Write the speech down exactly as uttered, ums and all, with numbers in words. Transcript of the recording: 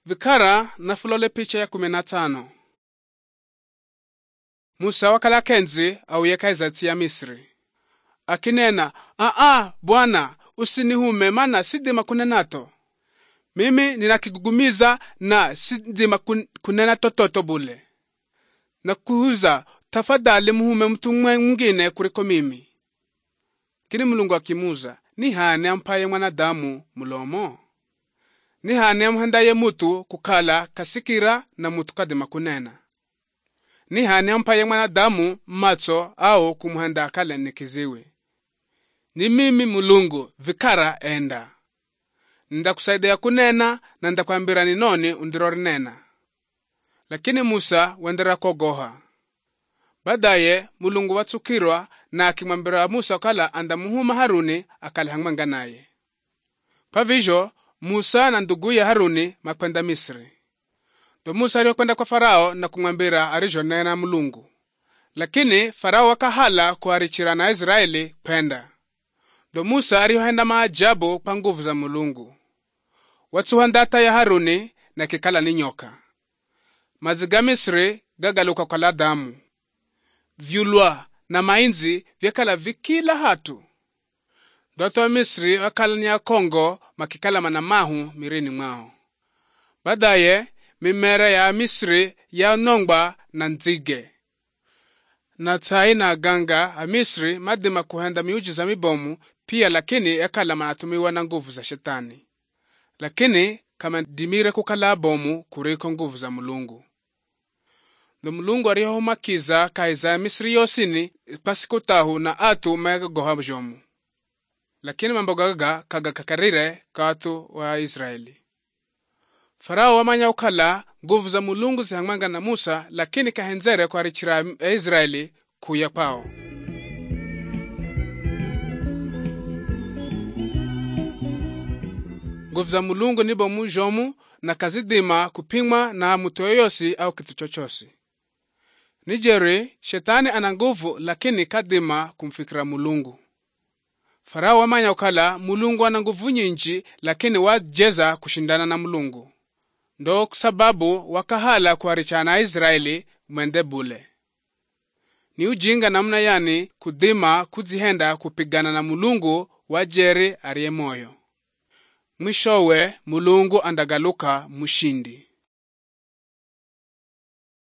Vikara na fulole picha ya kumi na tano. Musa wakala kenzi au yekaizati ya Misri. Akinena, "Aa, Bwana, usinihume mana sidima kunenato. Mimi ninakigugumiza na sidima kunena tototo bule. Na kuhuza, tafadhali muhume mtu mwingine kuliko mimi." Kini Mulungu akimuza, "Ni hani ampaye mwanadamu mulomo? Ni hani amhandaye mutu kukala kasikira na mutu kadima kunena? Ni hani ampaye mwanadamu macho au kumuhanda akale nikiziwi? Ni mimi Mulungu, vikara enda. Ndakusaidia kunena na ndakwambira ni noni undirorinena." Lakini Musa wendera kogoha. Badaye Mulungu watsukirwa na akimwambira Musa kala andamuhuma Haruni akale hangmanga naye. Pavijo Musa na nduguye Haruni makwenda Misri. Do Musa aliyokwenda kwa Farao na kumwambira arijonena Mulungu. Lakini Farao wakahala kuharichira na Israeli kwenda. Do Musa aliyohenda maajabu kwa nguvu za Mulungu. Watsuhandata ya Haruni na kikala ni nyoka. Maziga Misri gagaluka kwa la damu. Vyulwa na mainzi vyakala vikila hatu. Doto wa Misri wakala ni ya Kongo makikala manamahu mirini mwao. Badaye mimera ya Misri ya nongba na nzige. Na tai na ganga a Misri madima kuhenda miujiza mibomu pia, lakini yakala manatumiwa na nguvu za shetani. Lakini kama dimire kukala bomu kuriko nguvu za Mulungu. Ndo Mulungu arihomakiza kaiza Misri yosini pasikutahu na atu megagoha mjomu. Lakini mambo gaga kaga kakarire katu wa Israeli. Farao wamanya ukala nguvu za Mulungu zihangmanga na Musa, lakini kahenzere kwa richira Israeli kuya pao. Nguvu za Mulungu nibo mujomu na kazidima kupimwa na mutu yoyosi au kitu chochosi. Nijeri, shetani ana nguvu lakini kadima kumfikira Mulungu. Farao wamanya ukala Mulungu ana nguvu nyingi lakini wajeza kushindana na Mulungu. Ndo sababu wakahala kuharichana Israeli mwende bule. Ni ujinga namna yani kudima kuzihenda kupigana na Mulungu wajeri ariye moyo. Mwishowe Mulungu andagaluka mushindi.